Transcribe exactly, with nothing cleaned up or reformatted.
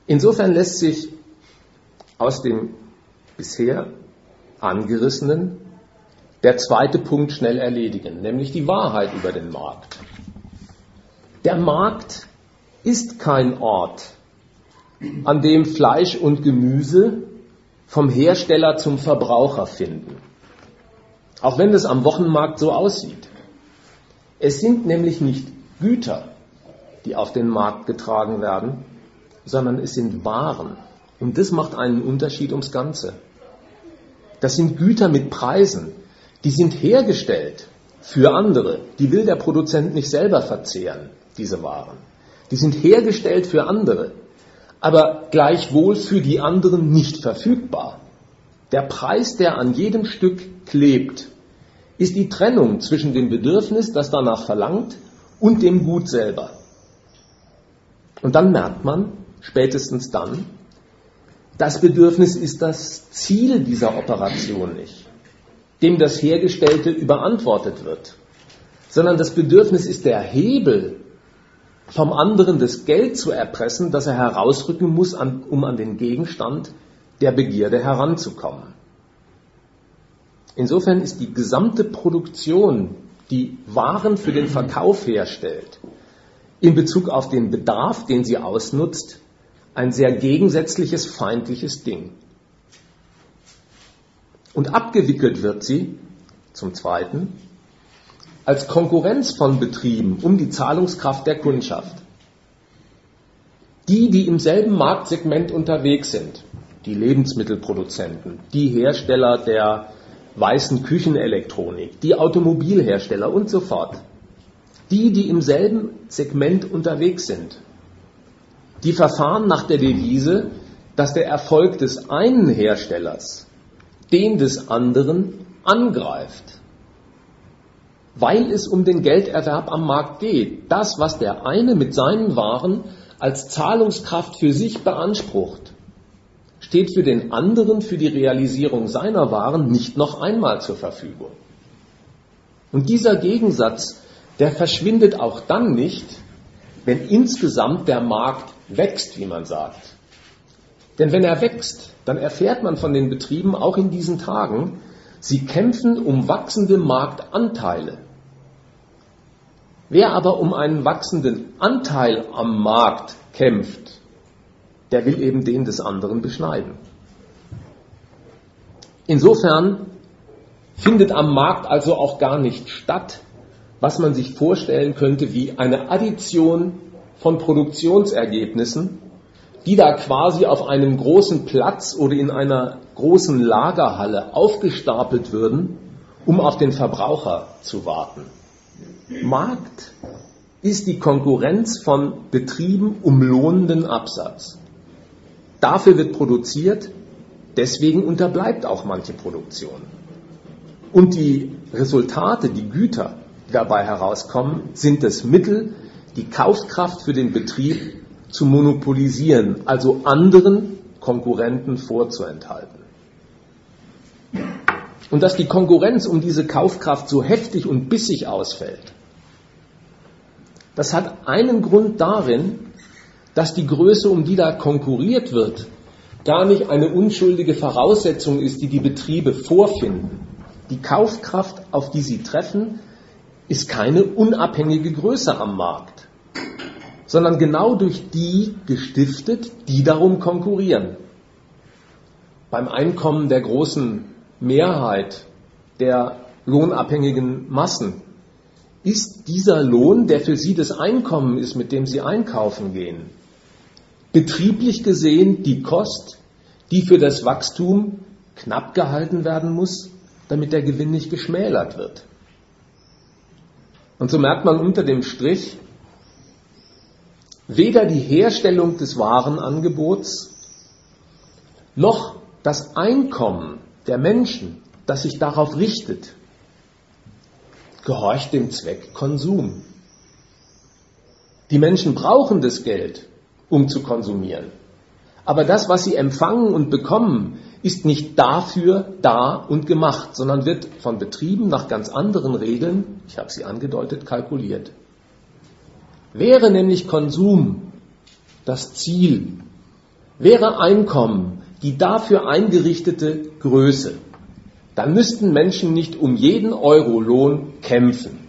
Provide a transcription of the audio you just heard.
Insofern lässt sich aus dem bisher angerissenen der zweite Punkt schnell erledigen, nämlich die Wahrheit über den Markt. Der Markt ist kein Ort, an dem Fleisch und Gemüse vom Hersteller zum Verbraucher finden. Auch wenn es am Wochenmarkt so aussieht. Es sind nämlich nicht Güter, die auf den Markt getragen werden, sondern es sind Waren. Und das macht einen Unterschied ums Ganze. Das sind Güter mit Preisen, die sind hergestellt für andere. Die will der Produzent nicht selber verzehren, diese Waren. Die sind hergestellt für andere, aber gleichwohl für die anderen nicht verfügbar. Der Preis, der an jedem Stück klebt, ist die Trennung zwischen dem Bedürfnis, das danach verlangt, und dem Gut selber. Und dann merkt man, spätestens dann, das Bedürfnis ist das Ziel dieser Operation nicht, dem das Hergestellte überantwortet wird, sondern das Bedürfnis ist der Hebel, vom anderen das Geld zu erpressen, das er herausrücken muss, um an den Gegenstand der Begierde heranzukommen. Insofern ist die gesamte Produktion, die Waren für den Verkauf herstellt, in Bezug auf den Bedarf, den sie ausnutzt, ein sehr gegensätzliches, feindliches Ding. Und abgewickelt wird sie, zum Zweiten, als Konkurrenz von Betrieben um die Zahlungskraft der Kundschaft. Die, die im selben Marktsegment unterwegs sind, die Lebensmittelproduzenten, die Hersteller der weißen Küchenelektronik, die Automobilhersteller und so fort, die, die im selben Segment unterwegs sind, die verfahren nach der Devise, dass der Erfolg des einen Herstellers den des anderen angreift. Weil es um den Gelderwerb am Markt geht. Das, was der eine mit seinen Waren als Zahlungskraft für sich beansprucht, steht für den anderen für die Realisierung seiner Waren nicht noch einmal zur Verfügung. Und dieser Gegensatz, der verschwindet auch dann nicht, wenn insgesamt der Markt wächst, wie man sagt. Denn wenn er wächst, dann erfährt man von den Betrieben auch in diesen Tagen, sie kämpfen um wachsende Marktanteile. Wer aber um einen wachsenden Anteil am Markt kämpft, der will eben den des anderen beschneiden. Insofern findet am Markt also auch gar nicht statt, was man sich vorstellen könnte wie eine Addition von Produktionsergebnissen, die da quasi auf einem großen Platz oder in einer großen Lagerhalle aufgestapelt würden, um auf den Verbraucher zu warten. Markt ist die Konkurrenz von Betrieben um lohnenden Absatz. Dafür wird produziert, deswegen unterbleibt auch manche Produktion. Und die Resultate, die Güter, die dabei herauskommen, sind das Mittel, die Kaufkraft für den Betrieb zu monopolisieren, also anderen Konkurrenten vorzuenthalten. Und dass die Konkurrenz um diese Kaufkraft so heftig und bissig ausfällt, das hat einen Grund darin, dass die Größe, um die da konkurriert wird, gar nicht eine unschuldige Voraussetzung ist, die die Betriebe vorfinden. Die Kaufkraft, auf die sie treffen, ist keine unabhängige Größe am Markt, sondern genau durch die gestiftet, die darum konkurrieren. Beim Einkommen der großen Mehrheit der lohnabhängigen Massen ist dieser Lohn, der für sie das Einkommen ist, mit dem sie einkaufen gehen, betrieblich gesehen die Kost, die für das Wachstum knapp gehalten werden muss, damit der Gewinn nicht geschmälert wird. Und so merkt man unter dem Strich, weder die Herstellung des Warenangebots noch das Einkommen der Menschen, das sich darauf richtet, gehorcht dem Zweck Konsum. Die Menschen brauchen das Geld, um zu konsumieren. Aber das, was sie empfangen und bekommen, ist nicht dafür da und gemacht, sondern wird von Betrieben nach ganz anderen Regeln, ich habe sie angedeutet, kalkuliert. Wäre nämlich Konsum das Ziel, Wäre Einkommen die dafür eingerichtete Größe, dann müssten Menschen nicht um jeden Euro Lohn kämpfen.